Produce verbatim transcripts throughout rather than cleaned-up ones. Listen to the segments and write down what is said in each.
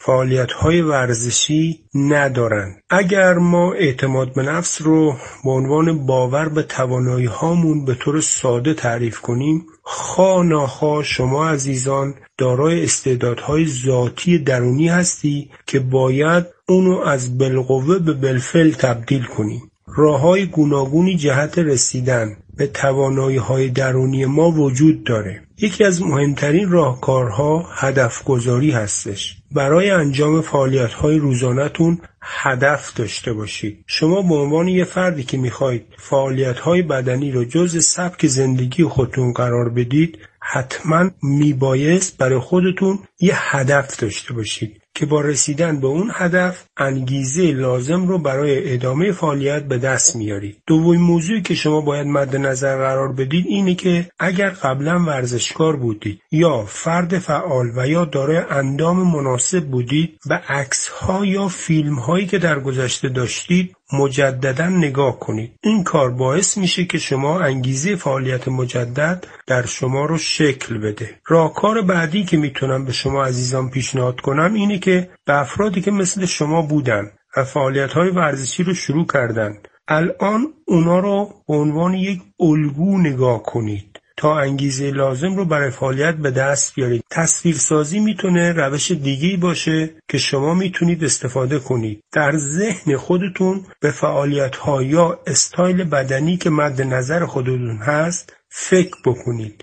فعالیت‌های ورزشی ندارن. اگر ما اعتماد به نفس رو به عنوان باور به توانایی‌هامون به طور ساده تعریف کنیم، خواه ناخواه شما عزیزان دارای استعدادهای ذاتی درونی هستی که باید اونو از بالقوه به بالفعل تبدیل کنی. راه‌های گوناگونی جهت رسیدن به توانایی‌های درونی ما وجود داره. یکی از مهمترین راهکارها هدف گذاری هستش. برای انجام فعالیت‌های روزانه‌تون هدف داشته باشید. شما به عنوان یه فردی که می‌خواید فعالیت‌های بدنی رو جزء سبک زندگی خودتون قرار بدید، حتماً میبایست برای خودتون یه هدف داشته باشید که با رسیدن به اون هدف انگیزه لازم رو برای ادامه فعالیت به دست میارید. دومین موضوعی که شما باید مد نظر قرار بدید اینه که اگر قبلا ورزشکار بودید یا فرد فعال و یا دارای اندام مناسب بودید، به عکس‌ها یا فیلم‌هایی که در گذشته داشتید مجددا نگاه کنید. این کار باعث میشه که شما انگیزه فعالیت مجدد در شما رو شکل بده. راهکار بعدی که میتونم به شما عزیزان پیشنهاد کنم اینه که به افرادی که مثل شما بودن و فعالیت‌های ورزشی رو شروع کردن، الان اونا رو به عنوان یک الگو نگاه کنید تا انگیزه لازم رو برای فعالیت به دست بیارید. تصویرسازی میتونه روش دیگه‌ای باشه که شما میتونید استفاده کنید. در ذهن خودتون به فعالیت‌ها یا استایل بدنی که مد نظر خودتون هست فکر بکنید.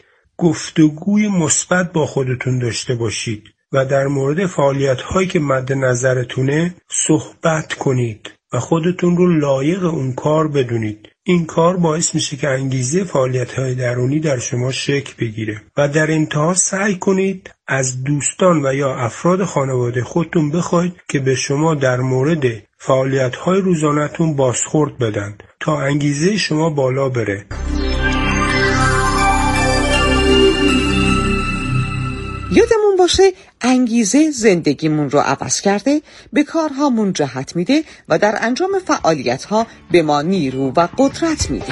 گفتگوی مثبت با خودتون داشته باشید و در مورد فعالیت‌هایی که مد نظرتونه صحبت کنید و خودتون رو لایق اون کار بدونید. این کار باعث میشه که انگیزه فعالیت‌های درونی در شما شکل بگیره و در انتها سعی کنید از دوستان و یا افراد خانواده خودتون بخواید که به شما در مورد فعالیت‌های روزانه‌تون بازخورد بدن تا انگیزه شما بالا بره. یادمون باشه انگیزه زندگیمون رو عوض کرده، به کارهامون جهت میده و در انجام فعالیت‌ها به ما نیرو و قدرت میده.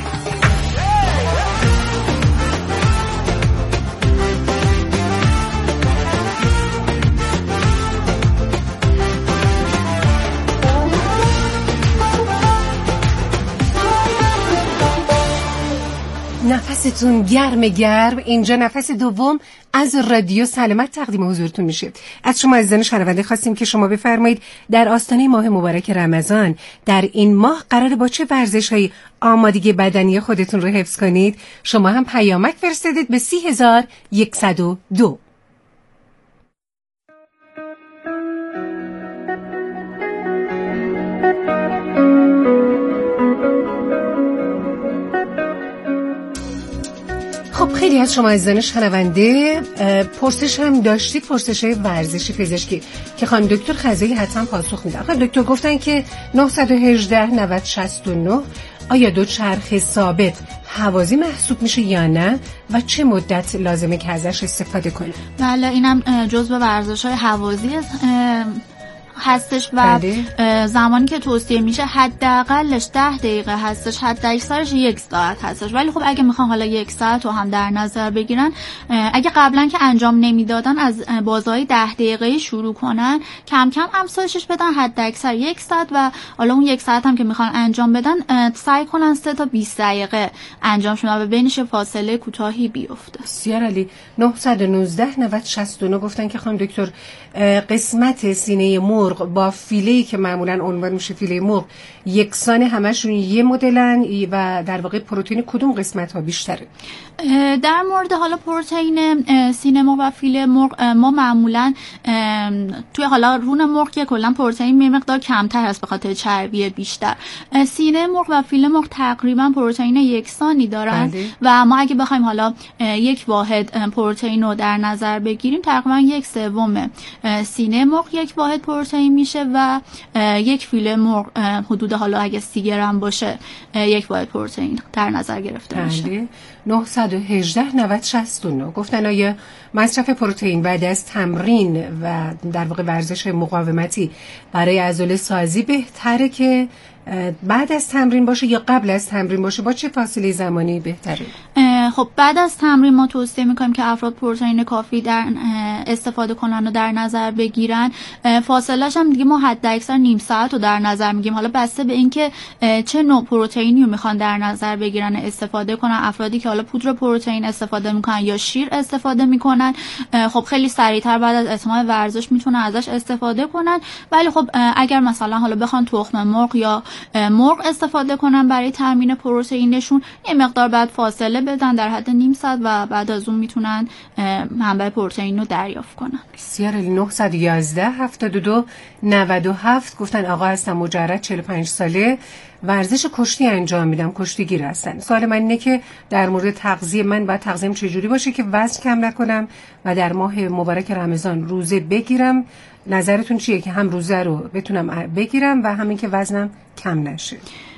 نفستون گرم گرم. اینجا نفس دوم از رادیو سلامت تقدیم حضورتون میشه. از شما عزیزان شنونده خواستیم که شما بفرمایید در آستانه ماه مبارک رمضان در این ماه قراره با چه ورزش‌هایی آمادگی بدنی خودتون رو حفظ کنید. شما هم پیامک فرستادید به سی هزار و صد و دو. خب خیلی از شما عزیزان شنونده پرسش هم داشتید، پرسش های ورزشی پزشکی که خانم دکتر خزایی حتما پاسخ میدن. خانم دکتر گفتن که نه یک هشت نود شصت و نه آیا دو چرخ ثابت هوازی محسوب میشه یا نه و چه مدت لازمه که ازش استفاده کنیم؟ بله اینم جزو ورزش‌های هوازی هستش و زمانی که توصیه میشه حداقلش ده دقیقه هستش، حد اکثرش یک ساعت هستش. ولی خب اگه میخوان حالا یک ساعت رو هم در نظر بگیرن، اگه قبلا که انجام نمیدادن از بازهای ده دقیقه شروع کنن، کم کم افزایشش بدن حد اکثر یک ساعت و حالا اون یک ساعت هم که میخوان انجام بدن سعی کنن سه تا بیست دقیقه انجام شون و بینش فاصله کوتاهی بیفته. بسیار عالی. نه یک نه نود شصت و نه گفتن که خانم دکتر قسمت سینه مرغ با فیله‌ای که معمولا عنوان میشه فیله مرغ یکسان همشون یه مدلن و در واقع پروتئین کدوم قسمت ها بیشتره؟ در مورد حالا پروتئین سینه مرغ و فیله مرغ ما معمولا توی حالا رون مرغ که کلا پروتئین یه مقدار کمتر هست به خاطر چربی بیشتر. سینه مرغ و فیله مرغ تقریبا پروتئین یکسانی دارن بله. و ما اگه بخوایم حالا یک واحد پروتئین رو در نظر بگیریم تقریبا یک سوم سینه مرغ یک واحد پروتئین میشه و یک فیله مرغ حدود حالا اگه سی گرم باشه یک واحد پروتئین در نظر گرفته میشه. نه یک هشت نود شصت و نه گفتن آیا مصرف پروتئین بعد از تمرین و در واقع ورزش مقاومتی برای عضله سازی بهتره که بعد از تمرین باشه یا قبل از تمرین باشه؟ با چه فاصله زمانی بهتره؟ خب بعد از تمرین ما توصیه میکنیم که افراد پروتئین کافی در استفاده کنن و در نظر بگیرن. فاصله‌اش هم دیگه ما حد اکثر نیم ساعت رو در نظر میگیم، حالا بسته به اینکه چه نوع پروتئینی رو میخوان در نظر بگیرن استفاده کنن. افرادی که حالا پودر پروتئین استفاده میکنن یا شیر استفاده میکنن، خب خیلی سریعتر بعد از اتمام ورزش میتونن ازش استفاده کنن. ولی خب اگر مثلا حالا بخوان تخم مرغ یا مرغ استفاده کنن برای تامین پروتئینشون، یه مقدار بعد فاصله بدن در حد نیم ساعت و بعد از اون میتونن منبع پروتئین رو دریافت کنن. بسیار. نه یک یک هفتاد و دو نود و هفت گفتن آقا هستم، مجرد، چهل و پنج ساله، ورزش کشتی انجام میدم، کشتیگیر هستن. سوال من اینه که در مورد تغذیه من باید تغذیه‌ام چجوری باشه که وزن کم نکنم و در ماه مبارک رمضان روزه بگیرم؟ نظرتون چیه که هم روزه رو بتونم بگیرم و همین که وزنم کم نشه؟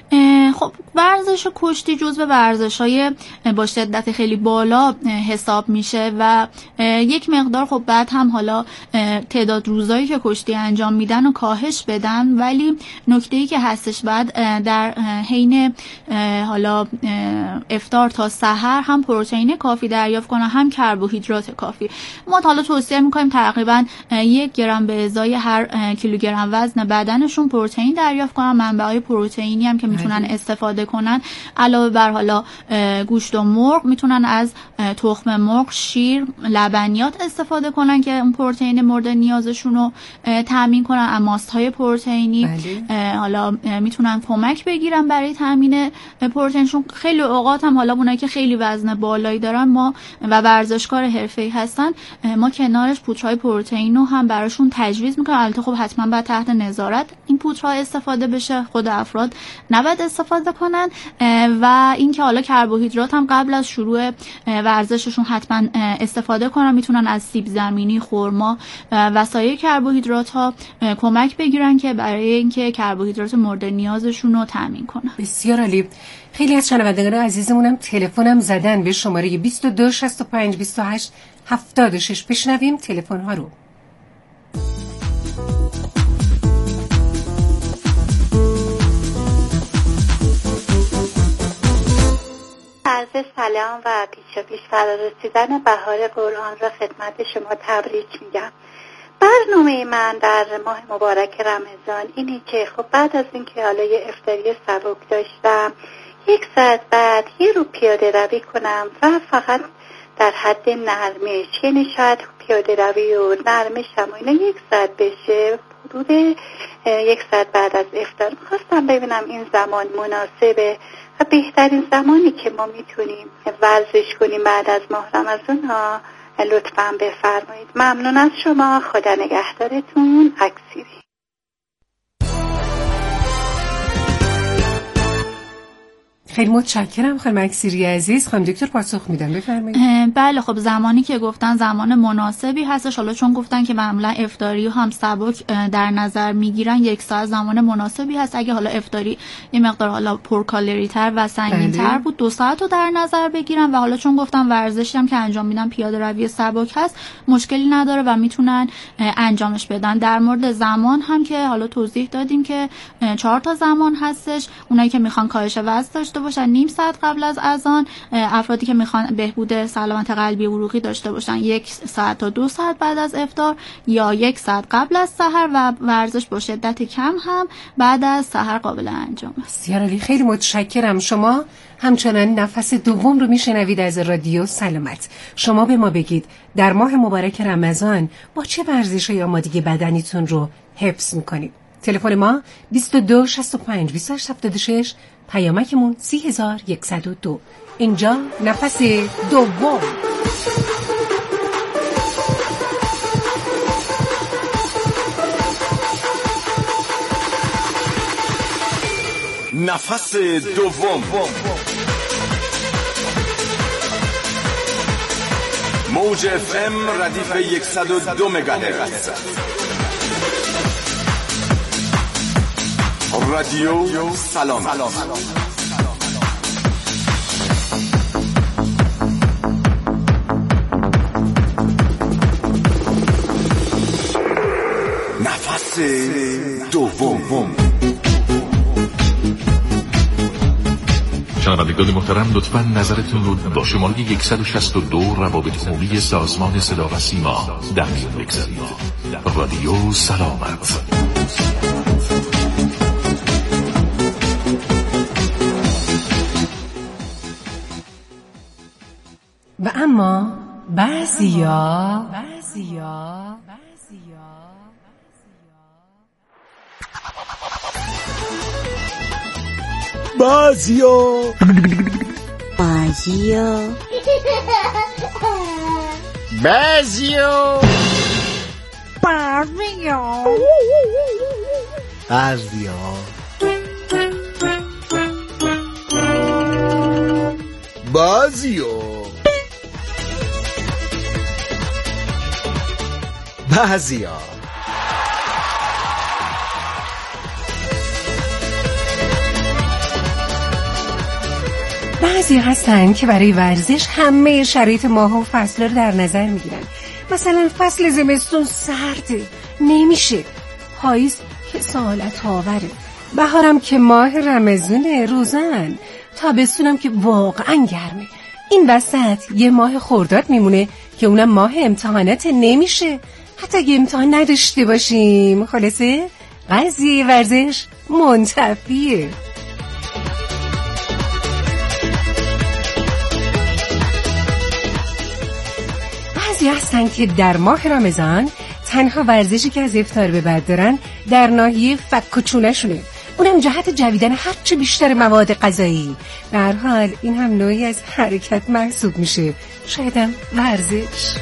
خب ورزش کشتی جزو ورزش‌های با شدت خیلی بالا حساب میشه و یک مقدار خب بعد هم حالا تعداد روزایی که کشتی انجام میدن و کاهش بدن. ولی نکته‌ای که هستش بعد در حین حالا افطار تا سحر هم پروتئین کافی دریافت کنن هم کربوهیدرات کافی. ما حالا توصیه میکنیم تقریبا یک گرم به ازای هر کیلوگرم وزن بدنشون پروتئین دریافت کنن. منبع‌های پروتئینی هم که میتونن استفاده کنن علاوه بر حالا گوشت و مرغ، میتونن از تخم مرغ، شیر، لبنیات استفاده کنن که اون پروتئین مورد نیازشون رو تامین کنن. اماست‌های پروتئینی بله. حالا میتونن کمک بگیرن برای تامین پروتئینشون. خیلی اوقات هم حالا اونایی که خیلی وزن بالایی دارن ما و ورزشکار حرفه‌ای هستن، ما کنارش پودرهای پروتئین رو هم براشون تجویز میکنیم. البته خب حتما باید تحت نظارت این پودرها استفاده بشه، خود افراد نباید استفاده کنن. و اینکه حالا کربوهیدرات هم قبل از شروع ورزششون حتما استفاده کنن. میتونن از سیب زمینی، خرما و سایر کربوهیدرات ها کمک بگیرن که برای اینکه کربوهیدرات مورد نیازشون رو تامین کنن. بسیار عالی. خیلی از شنوندگان عزیزمونم تلفنم زدن به شماره بیست و دو شصت و پنج بیست و هشت هفتاد و شش. بشنویم تلفن ها رو. عرض سلام و پیش پیش فرا رسیدن بهار قرآن را خدمت شما تبریک میگم. برنامه من در ماه مبارک رمضان اینه که خب بعد از اینکه حالا یه افطاری سبک داشتم، یک ساعت بعد یه رو پیاده روی کنم و فقط در حد نرمش، یعنی شاید پیاده روی و نرمش هم اینا یک ساعت بشه، حدود یک ساعت بعد از افطار. خواستم ببینم این زمان مناسبه و بهترین زمانی که ما میتونیم ورزش کنیم بعد از ماه رمضان ها لطفاً بفرمایید. ممنون از شما. خدا نگهدارتون. اکسیری. خیلی متشکرم خانم اکسیری عزیز. خانم دکتر پاسخ میدم، بفرمایید. بله خب زمانی که گفتن زمان مناسبی هستش، حالا چون گفتن که معمولا افطاری هم سبک در نظر میگیرن، یک ساعت زمان مناسبی هست. اگه حالا افطاری یه مقدار حالا پرکالری تر و سنگین تر بود، دو ساعت رو در نظر بگیرن. و حالا چون گفتم ورزشی هم که انجام میدن پیاده روی سبک هست، مشکلی نداره و میتونن انجامش بدن. در مورد زمان هم که حالا توضیح دادیم که چهار تا زمان هستش. اونایی که میخوان کاهش وزن داشته باشن نیم ساعت قبل از اذان، افرادی که میخوان بهبود سلامت قلبی و عروقی داشته باشن یک ساعت تا دو ساعت بعد از افطار یا یک ساعت قبل از سحر، و ورزش با شدت کم هم بعد از سحر قابل انجام است. بسیار عالی، خیلی متشکرم. شما همچنان نفس دوم رو میشنوید از رادیو سلامت. شما به ما بگید در ماه مبارک رمضان با چه ورزش‌های آمادگی بدنیتون رو حفظ میکنید؟ تلفن ما بیست و دو شصت و پنج بیست و هشت هفتاد و شش، پیامکمون سی هزار و صد و دو. اینجا نفس دوم. نفس دوم، موج اف ام ردیف صد و دو مگاهرتز، رادیو سلام. نفس دوم. شنوندگان محترم، لطفاً نظرتون رو با شماره صد و شصت و دو روابط عمومی سازمان صدا و سیما در میون بگذارید. رادیو سلامت. و اما بعضیا بعضیا بعضیا بعضیا بعضیا بعضیا بعضیا بعضیا بعضیا بعضی هستن که برای ورزش همه شرایط ماه و فصل رو در نظر میگیرن. مثلا فصل زمستون سرده، نمیشه. پاییز که سالت آوره، بهارم که ماه رمضونه روزن، تابستونم که واقعا گرمه. این وسط یه ماه خرداد میمونه که اونم ماه امتحانات، نمیشه حتی اگه امتحان نداشته باشیم. خلاصه قضیه ورزش منتفیه. بعضی هستن که در ماه رمضان تنها ورزشی که از افطار به بعد دارن در ناحیه فک و چونه شونه، اونم جهت جویدن هرچه بیشتر مواد غذایی. به هر حال این هم نوعی از حرکت محسوب میشه، شاید هم ورزش.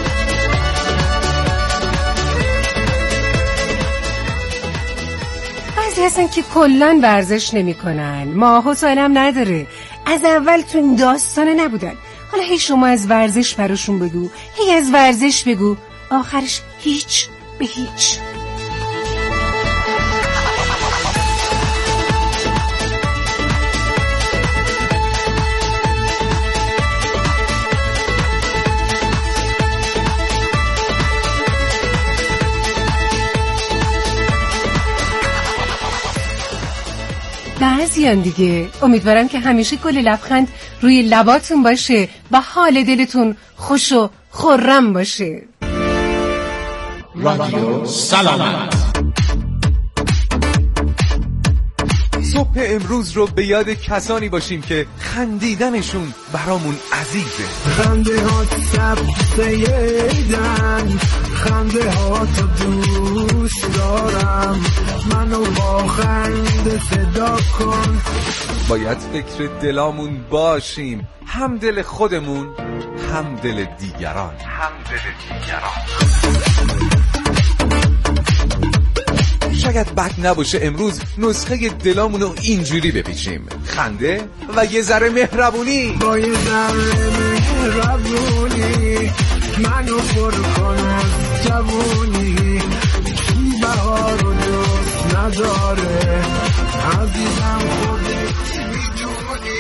بعضی هستن که کلن ورزش نمی کنن، ماه و سالم نداره، از اول تو این داستانه نبودن. حالا هی شما از ورزش براشون بگو، هی از ورزش بگو، آخرش هیچ به هیچ. بعضیان دیگه امیدوارم که همیشه گل لبخند روی لباتون باشه و حال دلتون خوش و خرم باشه. رادیو سلامت. صبح امروز رو به یاد کسانی باشیم که خندیدنشون برامون عزیزه. خنده ها سبسیدن، خنده ها تو دوست دارم، منو با خنده صدا کن. باید فکر دلامون باشیم، هم دل خودمون هم دل دیگران، هم دل دیگران. شاید بد نباشه امروز نسخه دلامونو اینجوری بپیچیم: خنده و یه ذره مهربونی. با یه ذره مهربونی منو پر کن از جوونی، بهار رو دوست نداره عزیزم، خودت میدونی.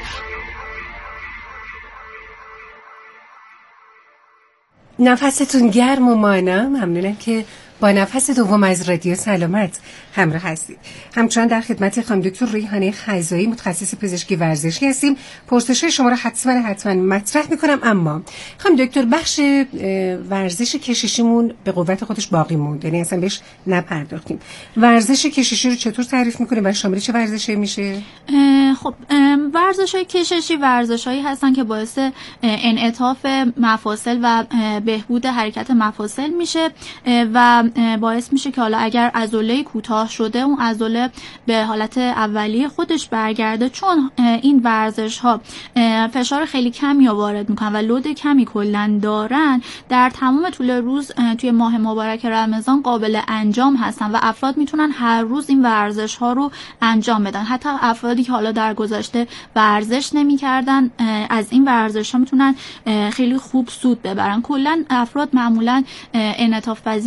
نفستون گرم و مانا. ممنونم که با نفس دوم از رادیو سلامت همراه هستید. همچنان در خدمت خانم دکتر ریحانه خزایی، متخصص پزشکی ورزشی هستیم. پرسش‌های شما رو حتما حتما مطرح میکنم. اما خانم دکتر، بخش ورزش کششیمون به قوت خودش باقی موند، یعنی اصلا بهش نپرداختیم. ورزش کششی رو چطور تعریف میکنیم و شامل چه ورزشی میشه؟ خب ورزش‌های کششی ورزش‌هایی هستن که باعث انعطاف مفاصل و بهبود حرکت مفاصل میشه و باعث میشه که حالا اگر عضله کوتاه شده اون عضله به حالت اولیه خودش برگرده، چون این ورزش ها فشار خیلی کمی وارد میکنن و لود کمی کلا دارن. در تمام طول روز توی ماه مبارک رمضان قابل انجام هستن و افراد میتونن هر روز این ورزش ها رو انجام بدن. حتی افرادی که حالا در گذشته ورزش نمیکردن از این ورزش ها میتونن خیلی خوب سود ببرن. کلا افراد معمولا انعطاف پذیری بدن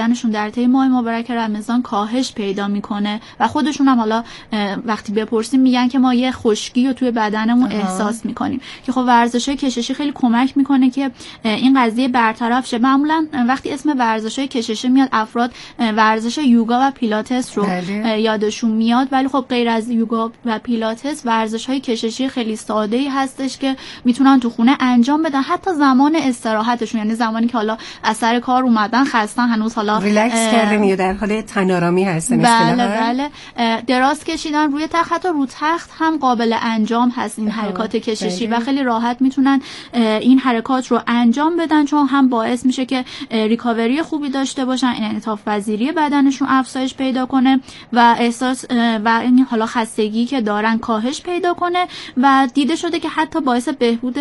بدنشون در طی ماه مبارک رمضان کاهش پیدا میکنه و خودشون هم حالا وقتی بپرسیم میگن که ما یه خشکی رو توی بدنمون احساس میکنیم که خب ورزش‌های کششی خیلی کمک میکنه که این قضیه برطرف شه. معمولا وقتی اسم ورزش‌های کششی میاد افراد ورزش یوگا و پیلاتس رو بله. یادشون میاد، ولی خب غیر از یوگا و پیلاتس ورزش‌های کششی خیلی ساده‌ای هستش که میتونن تو خونه انجام بدن، حتی زمان استراحتشون، یعنی زمانی که حالا از سر کار اومدن خستن هنوز حالا ریلکس کردن یا در حال تن‌آرامی هستن. بله بله دراز کشیدن روی تخت، حتی رو تخت هم قابل انجام هست این حرکات کششی بله. و خیلی راحت میتونن این حرکات رو انجام بدن، چون هم باعث میشه که ریکاوری خوبی داشته باشن، انعطاف پذیری بدنشون افزایش پیدا کنه و احساس و این حالا خستگی که دارن کاهش پیدا کنه و دیده شده که حتی باعث بهبود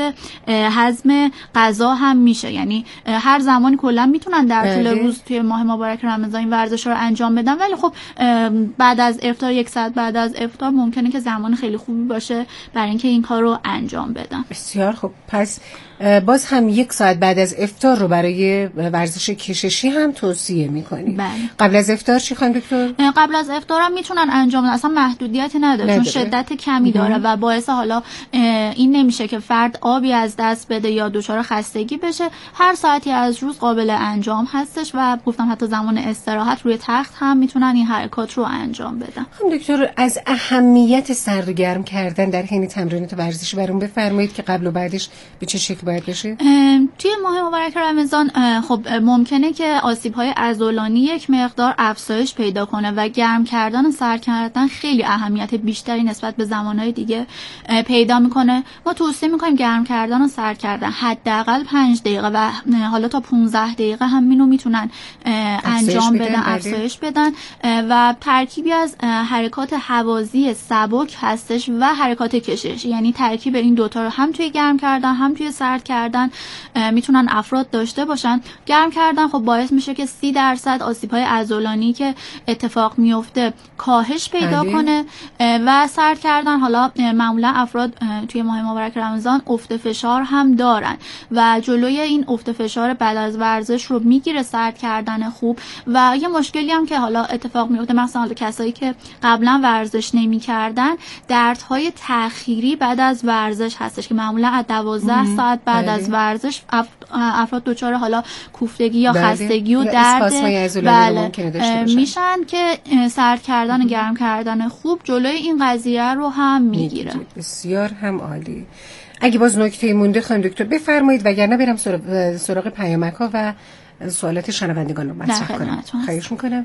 هضم غذا هم میشه. یعنی هر زمانی کلا میتونن در طول روز توی ماه مبارک رمضان این ورزش‌ها رو انجام بدن، ولی خب بعد از افطار یک ساعت بعد از افطار ممکنه که زمان خیلی خوبی باشه برای اینکه این کار رو انجام بدن. بسیار خب، پس باز هم یک ساعت بعد از افطار رو برای ورزش کششی هم توصیه میکنیم. بله. قبل از افطار چی خواهیم دکتر؟ قبل از افطار هم میتونن انجام بدن، اصلا محدودیتی نداره چون شدت کمی داره و باعث حالا این نمیشه که فرد آبی از دست بده یا دچار خستگی بشه. هر ساعتی از روز قابل انجام هستش و گفتم حتی زمان استراحت روی تخت هم میتونن این حرکات رو انجام بدن. هم دکتر از اهمیت سرگرم کردن در حین تمرینات ورزشی برام بفرمایید که قبل و بعدش به چه شکل باید بشه؟ توی ماه مبارک رمضان خب ممکنه که آسیب‌های عضلانی یک مقدار افزایش پیدا کنه و گرم کردن و سرد کردن خیلی اهمیت بیشتری نسبت به زمانهای دیگه پیدا میکنه. ما توصیه میکنیم گرم کردن و سرد کردن حداقل پنج دقیقه و حالا تا پانزده دقیقه هم اینو میتونن انجام بدن، افزایش بدن و ترکیبی از حرکات هوازی سبک هستش و حرکات کشش، یعنی ترکیب این دوتا رو هم توی گرم کردن هم توی سرد کردن میتونن افراد داشته باشن. گرم کردن خب باعث میشه که سی درصد آسیب‌های عضلانی که اتفاق میفته کاهش پیدا علی. کنه و سرد کردن حالا معمولا افراد توی ماه مبارک رمضان افت فشار هم دارن و جلوی این افت فشار بعد از ورزش رو میگیره سرد کردن خوب. و یه مشکلی هم که حالا اتفاق میفته مثلا حالا کسایی که قبلا ورزش نمی‌کردن، دردهای تأخیری بعد از ورزش هستش که معمولا از دوازده ساعت بعد بله. از ورزش افراد دچار حالا کوفتگی یا بله. خستگی و درد بله. میشن که سرد کردن و گرم کردن خوب جلوی این قضیه رو هم میگیره. بسیار هم عالی. اگه باز نکته مونده خانم دکتر بفرمایید وگرنه برم سراغ, سراغ پیامک‌ها و سوالات شنوندگان رو مطرح کنم. خواهش میکنم.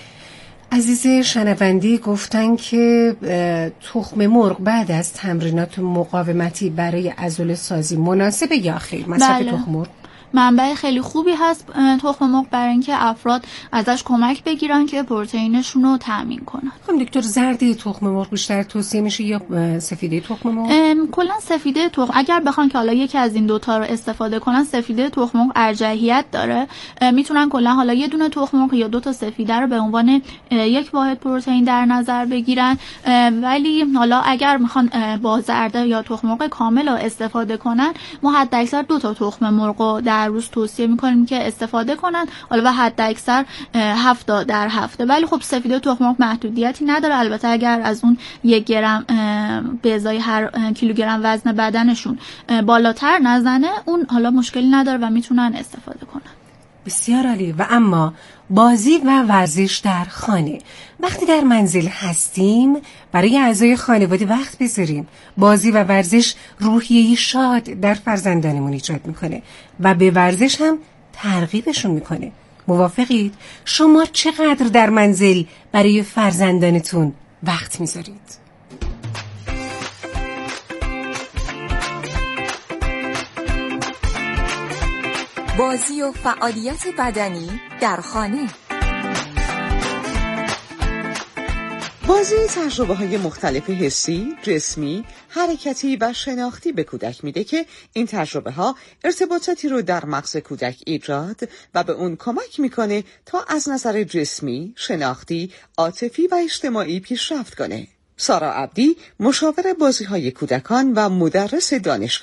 عزیز شنوندی گفتن که تخم مرغ بعد از تمرینات مقاومتی برای عضله سازی مناسبه یا خیر؟ مصرف بله. تخم مرغ منبع خیلی خوبی هست تخم مرغ برای اینکه افراد ازش کمک بگیرن که پروتئینشون رو تامین کنن. خب دکتر زرده تخم مرغ بیشتر توصیه میشه یا سفیده تخم مرغ؟ کلا سفیده تخم، اگر بخوان که حالا یکی از این دوتا رو استفاده کنن سفیده تخم مرغ ارجحیت داره. میتونن کلا حالا یه دونه تخم مرغ یا دو تا سفیده رو به عنوان یک واحد پروتئین در نظر بگیرن، ولی حالا اگر میخوان با زرده یا تخم مرغ کامل رو استفاده کنن ما حداکثر دو تا تخم مرغ رو در روز توصیه میکنیم که استفاده کنن، حالا و حد اکثر هفت تا در هفته. ولی خب سفیده تخم مرغ محدودیتی نداره، البته اگر از اون یک گرم به ازای هر کیلوگرم وزن بدنشون بالاتر نزنه اون حالا مشکلی نداره و میتونن استفاده کنن. بسیار عالی. و اما بازی و ورزش در خانه، وقتی در منزل هستیم برای اعضای خانواده وقت بذاریم. بازی و ورزش روحیه‌ای شاد در فرزندانمون ایجاد میکنه و به ورزش هم ترغیبشون میکنه. موافقید؟ شما چقدر در منزل برای فرزندانتون وقت میذارید؟ بازی و فعالیت بدنی در خانه. بازی تجربه‌های مختلف حسی، جسمی، حرکتی و شناختی به کودک میده که این تجربه‌ها ارتباطاتی رو در مغز کودک ایجاد و به اون کمک میکنه تا از نظر جسمی، شناختی، عاطفی و اجتماعی پیشرفت کنه. سارا عبدی، مشاور بازی‌های کودکان و مدرس دانشگاه.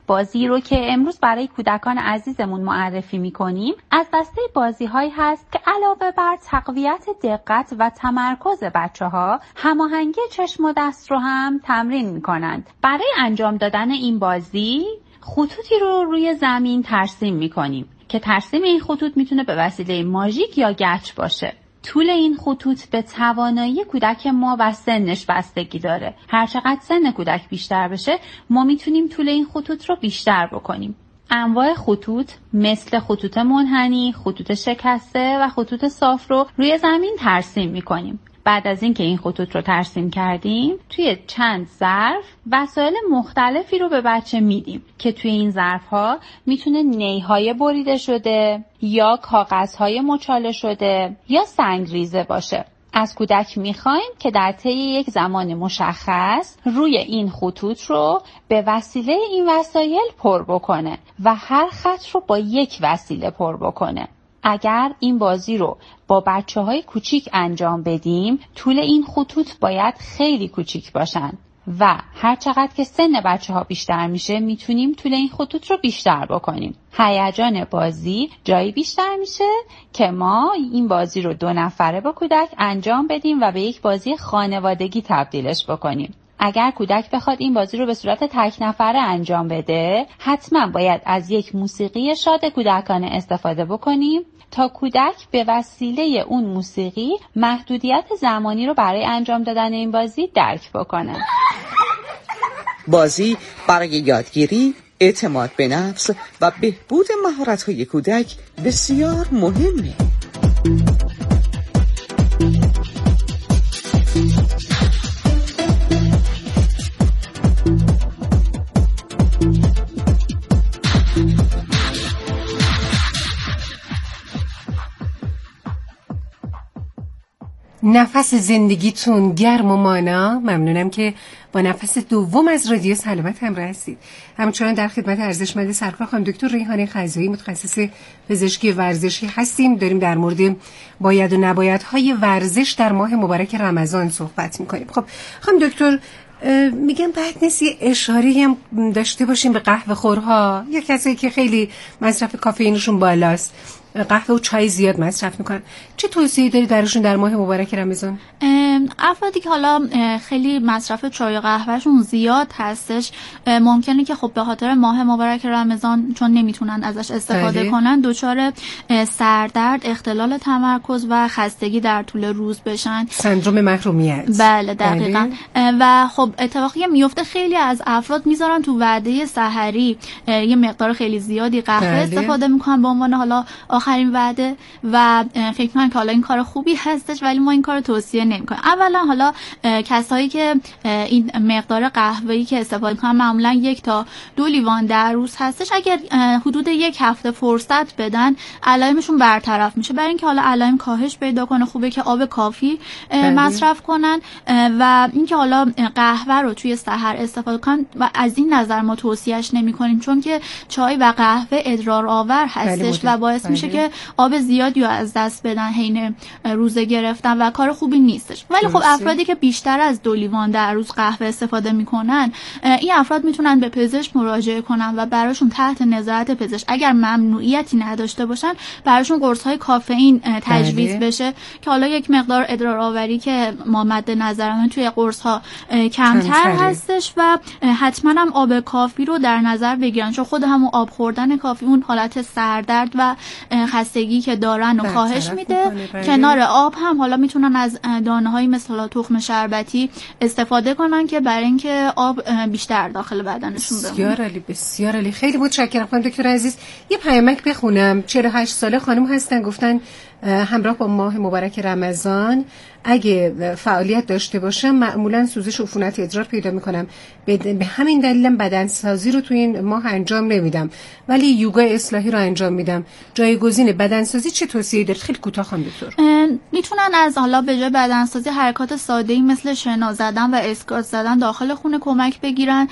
بازی رو که امروز برای کودکان عزیزمون معرفی می‌کنیم از دسته بازی‌هایی هست که علاوه بر تقویت دقت و تمرکز بچه‌ها، هماهنگی چشم و دست رو هم تمرین می‌کنند. برای انجام دادن این بازی خطوطی رو روی زمین ترسیم می‌کنیم که ترسیم این خطوط میتونه به وسیله ماژیک یا گچ باشه. طول این خطوط به توانایی کودک ما و سنش بستگی داره. هر چقدر سن کودک بیشتر بشه، ما میتونیم طول این خطوط رو بیشتر بکنیم. انواع خطوط مثل خطوط منحنی، خطوط شکسته و خطوط صاف رو روی زمین ترسیم میکنیم. بعد از اینکه این خطوط رو ترسیم کردیم، توی چند ظرف وسایل مختلفی رو به بچه میدیم که توی این ظرف‌ها میتونه نی‌های بریده شده یا کاغذهای مچاله شده یا سنگریزه باشه. از کودک میخوایم که در طی یک زمان مشخص روی این خطوط رو به وسیله این وسایل پر بکنه و هر خط رو با یک وسیله پر بکنه. اگر این بازی رو با بچه های کوچیک انجام بدیم، طول این خطوط باید خیلی کوچیک باشن و هر چقدر که سن بچه ها بیشتر میشه میتونیم طول این خطوط رو بیشتر بکنیم. هیجان بازی جایی بیشتر میشه که ما این بازی رو دو نفره با کودک انجام بدیم و به یک بازی خانوادگی تبدیلش بکنیم. اگر کودک بخواد این بازی رو به صورت تک نفره انجام بده، حتما باید از یک موسیقی شاد کودکانه استفاده بکنیم تا کودک به وسیله اون موسیقی محدودیت زمانی رو برای انجام دادن این بازی درک بکنه. بازی برای یادگیری، اعتماد به نفس و بهبود مهارت‌های کودک بسیار مهمه. نفس زندگیتون گرم و مانا. ممنونم که با نفس دوم از رادیو سلامت همراه هستید. همچنان در خدمت ارزشمند سرکار خانم دکتر ریحانه خزایی، متخصص پزشکی ورزشی هستیم. داریم در مورد باید و نبایدهای ورزش در ماه مبارک رمضان صحبت می‌کنیم. خب خانم دکتر، میگم بعد نیست یه اشاره‌ای هم داشته باشیم به قهوه خورها یا کسایی که خیلی مصرف کافئینشون بالاست، قهوه و چای زیاد مصرف میکنن. چه توصیه‌ای دارید براشون در ماه مبارک رمضان؟ افرادی که حالا خیلی مصرف چای و قهوهشون زیاد هستش، ممکنه که خب به خاطر ماه مبارک رمضان چون نمیتونن ازش استفاده بله. کنن، دچار سردرد، اختلال تمرکز و خستگی در طول روز بشن، سندروم محرومیت. بله دقیقاً. بله. و خب اتفاقی میفته خیلی از افراد میذارن تو وعده سحری یه مقدار خیلی زیادی قهوه بله. استفاده میکنن به عنوان حالا آخرین وعده و فکر می‌کنم که حالا این کار خوبی هستش، ولی ما این کارو توصیه نمی‌کنیم. اولا حالا کسایی که این مقدار قهوه‌ای که استفاده می‌کنن معمولا یک تا دو لیوان در روز هستش، اگر حدود یک هفته فرصت بدن علائمشون برطرف میشه. برای اینکه حالا علائم کاهش پیدا کنه خوبه که آب کافی بله. مصرف کنن و اینکه حالا قهوه رو توی سحر استفاده کنن و از این نظر ما توصیهش نمی‌کنیم چون که چای و قهوه ادرار آور هستش بله. و باعث بله. میشه که آب زیادی رو از دست بدن حین روزه گرفتن و کار خوبی نیستش. ولی خب افرادی که بیشتر از دو لیوان در روز قهوه استفاده میکنن، این افراد میتونن به پزشک مراجعه کنن و براشون تحت نظارت پزشک اگر ممنوعیتی نداشته باشن براشون قرص‌های کافئین تجویز بله. بشه که حالا یک مقدار ادرار آوری که ما مد نظرمون توی قرص‌ها کمتر هستش و حتما هم آب کافی رو در نظر بگیرن چون خود همون آب خوردن کافی اون حالت سردرد و خستگی که دارن و کاهش میده. کنار آب هم حالا میتونن از دانه‌های مثل تخم شربتی استفاده کنن که برای اینکه آب بیشتر داخل بدنشون بمونه. بسیار عالی، بسیار عالی. خیلی متشکرم خانم دکتر عزیز. یه پیامک بخونم. چهل و هشت ساله خانم هستن، گفتن همراه با ماه مبارک رمضان اگه فعالیت داشته باشم معمولا سوزش عفونت ادرار پیدا میکنم، به همین دلیلم بدنسازی رو تو این ماه انجام نمیدم ولی یوگا اصلاحی رو انجام میدم. جایگزین بدنسازی چه توصیه‌ای دارید؟ خیلی کوتاه خانم دکتر. میتونن از حالا به جای بدنسازی حرکات ساده‌ای مثل شنا زدن و اسکات زدن داخل خونه کمک بگیرن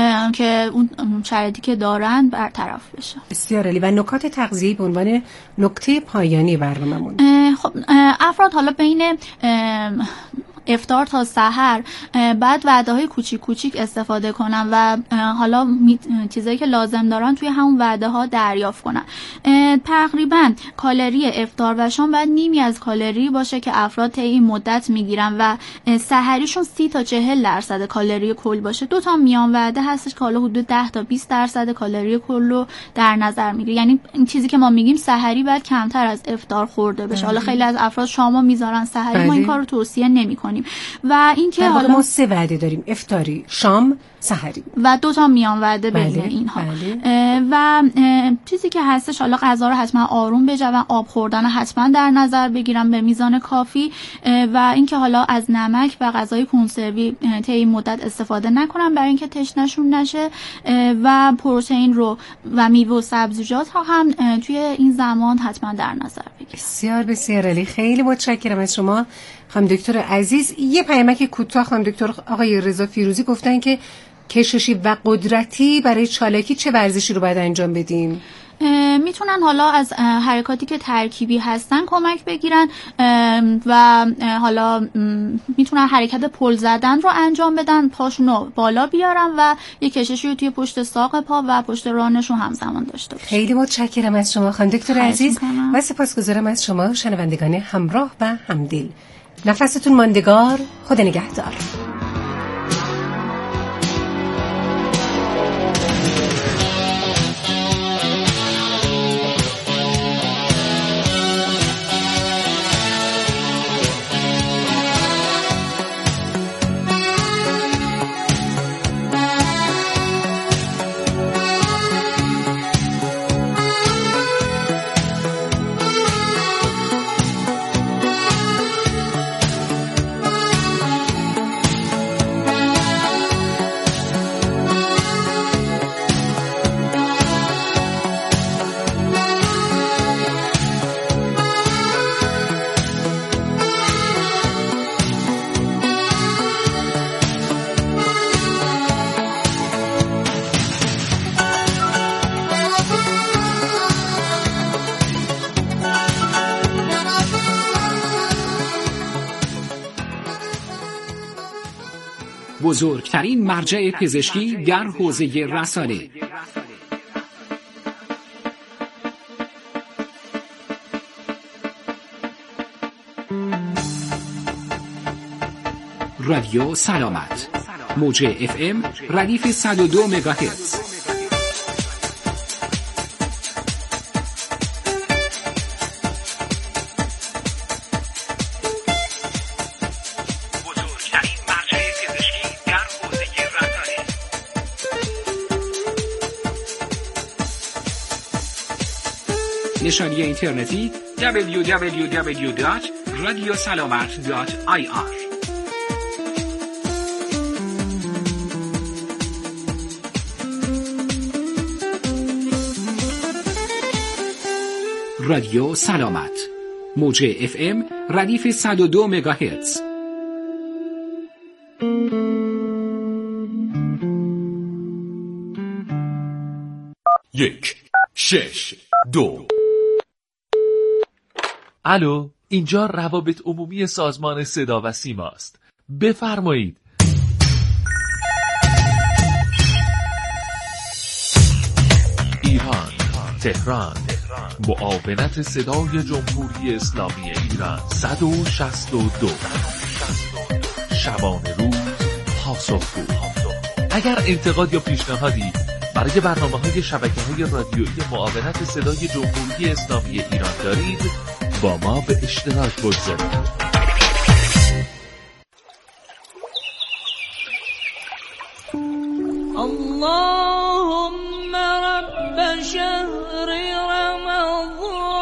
که اون شرایطی که دارن برطرف بشه. بسیار عالی. و نکات تغذیه‌ای به عنوان نکته پایانی برنامه‌مون. خب افراد حالا بین افطار تا سحر بعد وعده های کوچیک کوچیک استفاده کنن و حالا چیزایی که لازم دارن توی همون وعده ها دریافت کنن. تقریبا کالری افطار و شام باید نیمی از کالری باشه که افراد طی این مدت میگیرن و سحریشون سی تا چهل درصد کالری کل باشه. دو تا میان وعده هستش که حالا حدود ده تا بیست درصد کالری کل رو در نظر میگیره. یعنی این چیزی که ما میگیم سحری باید کمتر از افطار خورده بشه. حالا خیلی از افراد شامو میذارن سحری، بله. ما این کار رو توصیه نمیکنیم. و اینکه حالا ما سه وعده داریم: افطاری، شام، سحری و دو تا میان وعده بین بله. اینها. بله. و چیزی که هستش حالا غذا رو حتما آروم بجون، آب خوردن حتما در نظر بگیرن به میزان کافی و اینکه حالا از نمک و غذای کنسروی طی این مدت استفاده نکنن برای اینکه تشنه‌شون نشه و پروتئین رو و میوه و سبزیجات ها هم توی این زمان حتما در نظر بگیرن. بسیار بسیار عالی، خیلی متشکرم از شما خانم دکتر عزیز. یه پیامک کوتاه خانم دکتر آقای رضا فیروزی گفتن که کششی و قدرتی برای چالاکی چه ورزشی رو باید انجام بدیم؟ میتونن حالا از حرکاتی که ترکیبی هستن کمک بگیرن و حالا میتونن حرکت پل زدن رو انجام بدن، پاشون رو بالا بیارن و یه کششی رو توی پشت ساق پا و پشت رانشون همزمان داشته باشن. خیلی متشکرم از شما خانم دکتر عزیز و سپاسگزارم از شما شنوندگان همراه و همدل. نفستون ماندگار، خدا نگهدار. بزرگترین مرجع پزشکی در حوزه رسانه. رادیو سلامت، موج اف ام ردیف صد و دو مگاهرتز. نشانی اینترنتی دبلیو دبلیو دبلیو دات رادیو سلامت دات آی آر. رادیو سلامت، موج اف ام ردیف صد و دو مگاهرتز. یک شش دو. الو، اینجا روابط عمومی سازمان صدا و سیما است. بفرمایید. ایران، تهران، معاونت صدای جمهوری اسلامی ایران صد و شصت و دو. شبانه روز پاسخگو. اگر انتقاد یا پیشنهادی برای برنامه‌های شبکه‌های رادیویی معاونت صدای جمهوری اسلامی ایران دارید، با ما به اشتراک بگذارید. اللهم رب شهر رمضان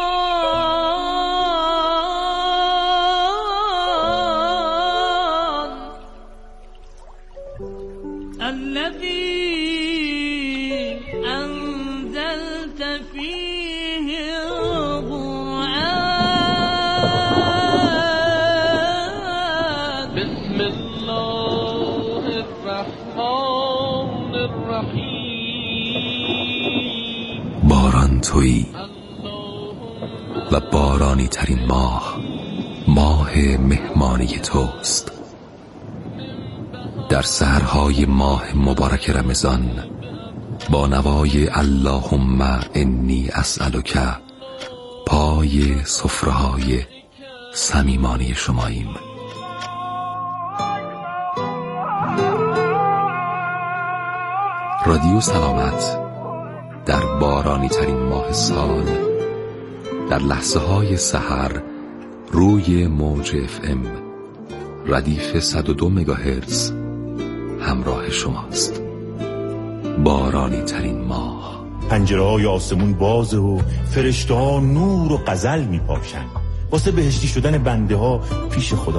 الذي أنزلت فيه القرآن بسم الله الرحمن الرحیم. باران تویی و بارانی ترین ماه ماه مهمانی توست. در سحرهای ماه مبارک رمضان با نوای اللهم انی اسألک پای سفره‌های صمیمانه شماییم. رادیو سلامت در بارانی ترین ماه سال در لحظه های سحر روی موج اف ام ردیف صد و دو مگاهرتز همراه شماست. بارانی ترین ماه، پنجره های آسمون بازه و فرشته ها نور و غزل می پاشن واسه بهشتی شدن بنده ها پیش خدا.